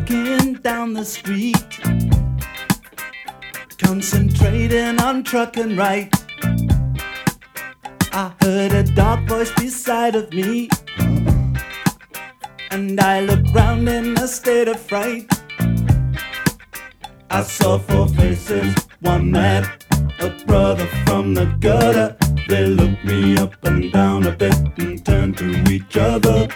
walking down the street, concentrating on trucking right. I heard a dark voice beside of me, and I looked round in a state of fright. I saw four faces, one mad, a brother from the gutter. They looked me up and down a bit and turned to each other.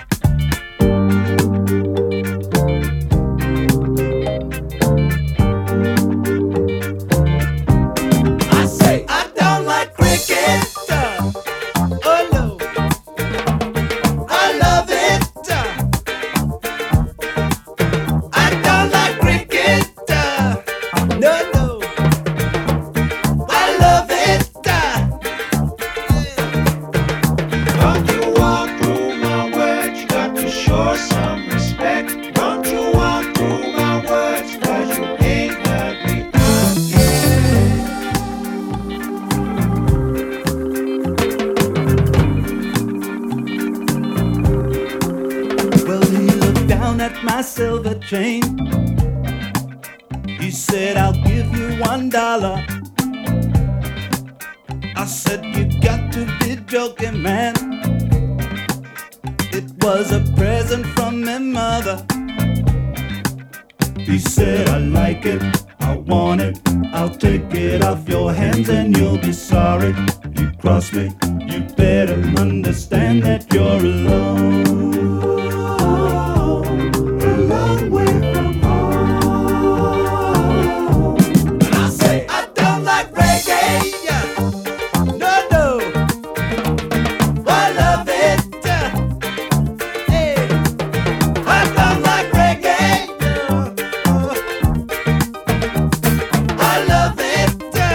I say, I don't like cricket. Oh no, I love it. I don't like cricket. No, no, I love it. Don't you walk through my words, you got to show some respect. Don't you walk through my words, cause you ain't heard me out Well, he looked down at my silver chain. He said, I'll give you $1. I said, you got to be joking, man. It was a present from my mother. He said, I like it, I want it, I'll take it off your hands and you'll be sorry. You cross me, you better understand that you're alone. A long way from home. And I say, I don't like reggae. No, no, I love it. Hey, I don't like reggae. I love it.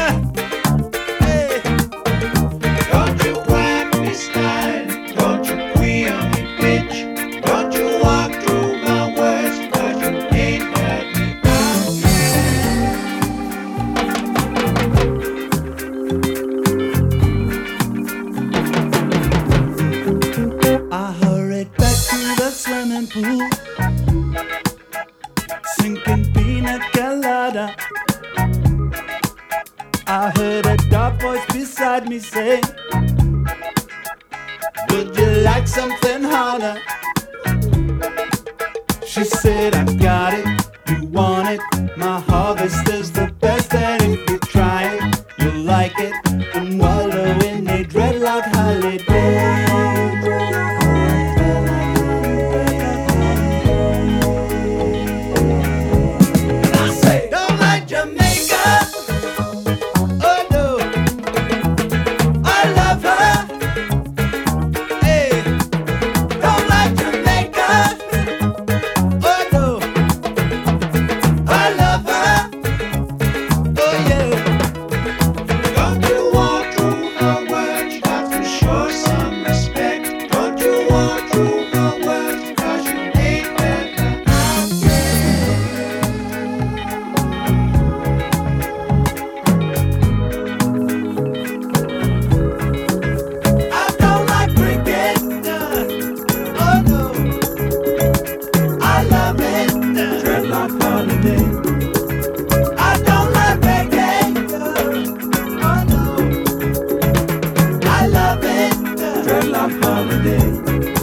Hey, Don't you whack me style, don't you queer me bitch. Don't you walk through my words, cause you ain't heard me out I hurried back to the swimming pool, sinking pina colada. I heard a dark voice beside me say, would you like something harder? She said, I got it, you want it. My harvest is the best, and if you try it, you'll like it. And wallow in a dreadlock holiday. And I say, don't like Jamaica. Oh no, I love her. Hey, don't like Jamaica. Oh no, I love her. Oh yeah. Don't you walk through my words, you got to show some respect. Don't you walk through my words, cause you ain't heard me out I don't like cricket. Oh no, I love it. Dreadlock holiday. I don't like reggae. Oh no, I love it. Dreadlock holiday.